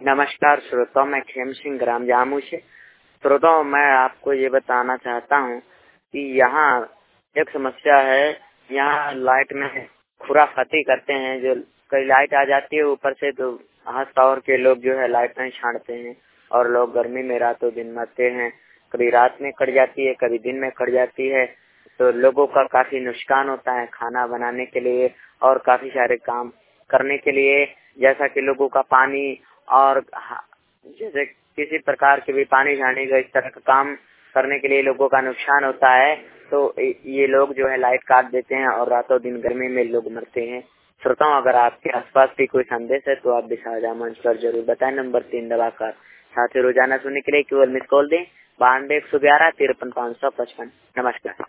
नमस्कार श्रोताओं, मैं खेम सिंह ग्राम जामू से। श्रोताओं, मैं आपको ये बताना चाहता हूँ कि यहाँ एक समस्या है। यहाँ लाइट में खुराफाती करते हैं। जो कई लाइट आ जाती है ऊपर से, तो हाथ पावर के लोग जो है लाइट नहीं छाड़ते हैं और लोग गर्मी में रातों दिन मरते हैं। कभी रात में कट जाती है, कभी दिन में कट जाती है, तो लोगों का काफी नुकसान होता है खाना बनाने के लिए और काफी सारे काम करने के लिए, जैसा कि लोगों का पानी और जैसे किसी प्रकार के भी पानी झाड़ने का इस तरह का काम करने के लिए लोगों का नुकसान होता है। तो ये लोग जो है लाइट काट देते हैं और रातों दिन गर्मी में लोग मरते हैं। श्रोताओं, अगर आपके आसपास भी कोई संदेश है तो आप भी साझा मंच पर जरूर बताएं। नंबर 3 दबाकर साथ ही रोजाना सुनने के लिए केवल मिस कॉल दें 92 111 53 555। नमस्कार।